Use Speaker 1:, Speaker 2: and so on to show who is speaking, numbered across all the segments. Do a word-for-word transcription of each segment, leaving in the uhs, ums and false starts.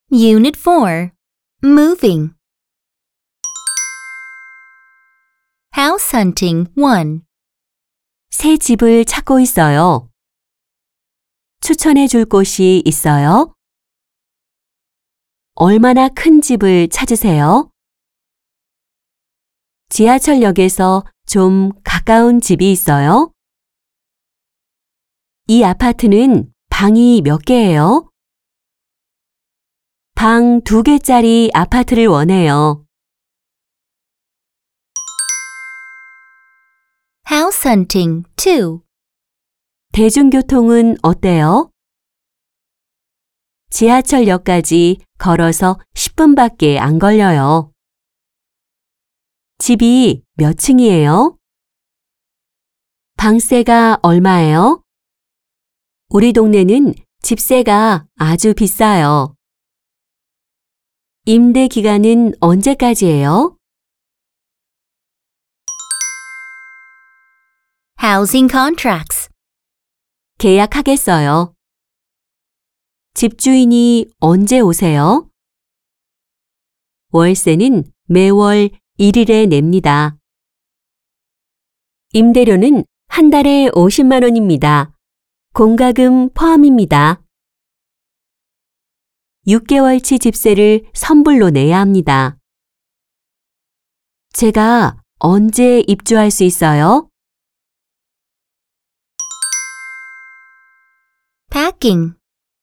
Speaker 1: Unit four. Moving. House hunting one.
Speaker 2: 새 집을 찾고 있어요. 추천해 줄 곳이 있어요? 얼마나 큰 집을 찾으세요? 지하철역에서 좀 가까운 집이 있어요? 이 아파트는 방이 몇 개예요? 방 두 개짜리 아파트를 원해요.
Speaker 1: House hunting two.
Speaker 2: 대중교통은 어때요? 지하철역까지 걸어서 십 분밖에 안 걸려요. 집이 몇 층이에요? 방세가 얼마예요? 우리 동네는 집세가 아주 비싸요. 임대 기간은 언제까지예요?
Speaker 1: Housing contracts.
Speaker 2: 계약하겠어요. 집주인이 언제 오세요? 월세는 매월 일 일에 냅니다. 임대료는 한 달에 오십만 원입니다. 공과금 포함입니다. 육 개월치 집세를 선불로 내야 합니다. 제가 언제 입주할 수 있어요?
Speaker 1: Packing.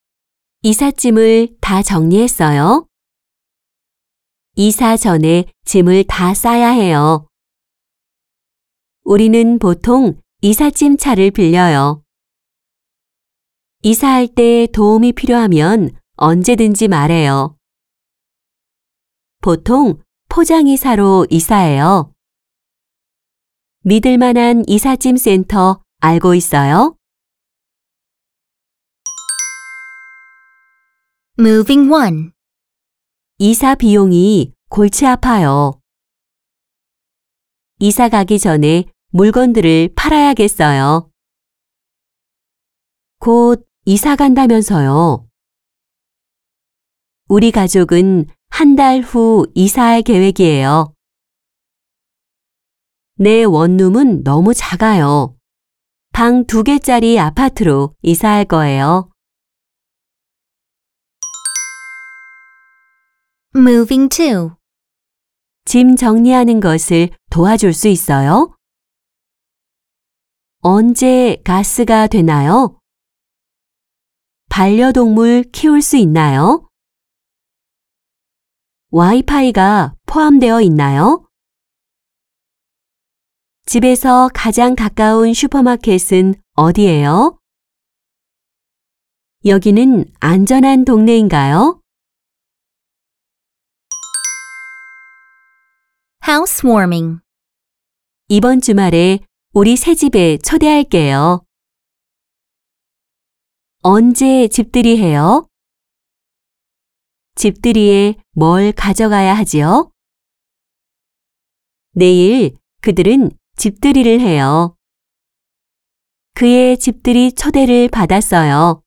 Speaker 2: 이삿짐을 다 정리했어요? 이사 전에 짐을 다 싸야 해요. 우리는 보통 이삿짐 차를 빌려요. 이사할 때 도움이 필요하면 언제든지 말해요. 보통 포장이사로 이사해요. 믿을 만한 이삿짐 센터 알고 있어요?
Speaker 1: Moving one.
Speaker 2: 이사 비용이 골치 아파요. 이사 가기 전에 물건들을 팔아야겠어요. 곧 이사 간다면서요. 우리 가족은 한 달 후 이사할 계획이에요. 내 원룸은 너무 작아요. 방 두 개짜리 아파트로 이사할 거예요.
Speaker 1: Moving two.
Speaker 2: 짐 정리하는 것을 도와줄 수 있어요? 언제 가스가 되나요? 반려동물 키울 수 있나요? 와이파이가 포함되어 있나요? 집에서 가장 가까운 슈퍼마켓은 어디예요? 여기는 안전한 동네인가요?
Speaker 1: Housewarming.
Speaker 2: 이번 주말에 우리 새집에 초대할게요. 언제 집들이 해요? 집들이에 뭘 가져가야 하지요? 내일 그들은 집들이를 해요. 그의 집들이 초대를 받았어요.